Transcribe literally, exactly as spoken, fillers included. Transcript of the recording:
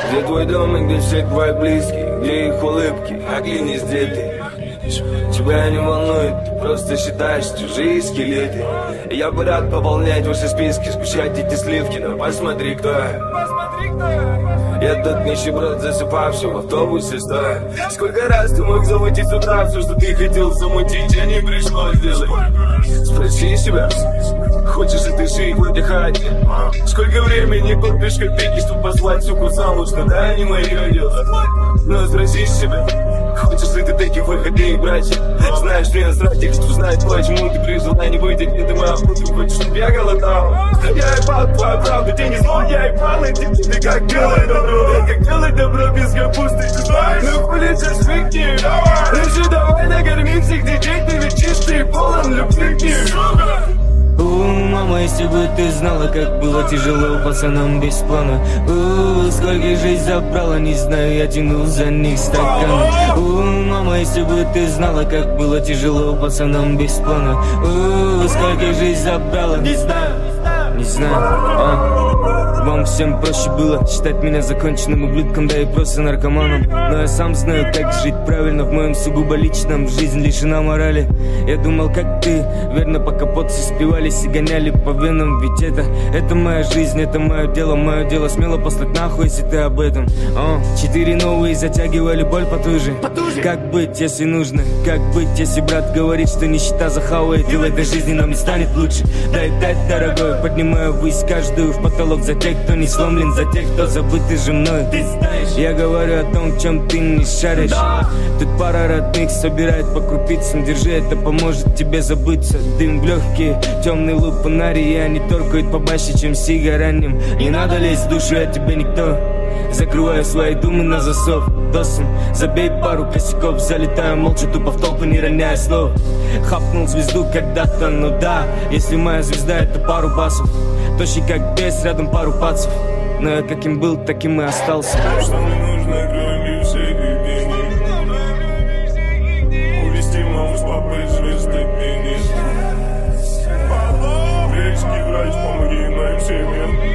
Где твой дом и где все твои близкие? Где их улыбки, оглянись, где ты? Тебя не волнует, ты просто считаешь чужие скелеты. Я бы рад пополнять ваши списки, скучать эти сливки, но посмотри, кто я. Я тот нищеброд, засыпавший в автобусе стоя. Сколько раз ты мог замутить с утра все, что ты хотел замутить, а не пришлось сделать. Спроси себя, хочешь ли ты жить, выдыхать? Сколько времени копишь копейки, чтобы послать суку замуж, когда не мое дело. Но спроси себя, хочешь ли ты таких выходных, братья? Знаешь, мне насрать тех, что знает, почему ты при желании выйти где-то моя путь. Хочешь, чтобы я голодал? Я ебал твою правду, ты не зло, я ебал эти ты как делай добро, как делать добро без капусты, ты знаешь? Ну хули сейчас фигни, лучше давай накормим всех детей, ты ведь чистый, полон любви к ним. У, мама, если бы ты знала, как было тяжело пацанам без плана. У, сколько жизнь забрала, не знаю, я тянул за них стакан. У, мама, если бы ты знала, как было тяжело пацанам без плана. У, сколько жизнь забрала, не знаю, не знаю, а. Вам всем проще было считать меня законченным ублюдком, да и просто наркоманом. Но я сам знаю, как жить правильно в моем сугубо личном. Жизнь лишена морали. Я думал, как ты, верно, по капоту спивались и гоняли по венам. Ведь это, это моя жизнь, это мое дело, мое дело смело послать нахуй, если ты об этом. О, четыре новые затягивали боль потуже. Как быть, если нужно? Как быть, если брат говорит, что нищета захавает, и в этой жизни нам не станет лучше? Дай дать, дорогой, поднимаю ввысь каждую в потолок за тех, кто не сломлен, за тех, кто забыт уже мной. Я говорю о том, в чем ты не шаришь. Тут пара родных собирает по крупицам. Держи, это поможет тебе забыться. Дым в легкие, темный луп фонари, и они торкают побаще, чем сигаранем. Не надо лезть в душу, я тебе никто. Закрываю свои думы на засов. Досом, забей пару косяков. Залетаю молча, тупо в толпу, не роняя слов. Хапнул звезду когда-то, ну да. Если моя звезда, это пару басов. Тощий как бес, рядом пару пацев. Но я каким был, таким и остался. Что мне нужно, кроме всех денег? Увести маму с папой звезды пени. Греческий врач, помоги моим семьям.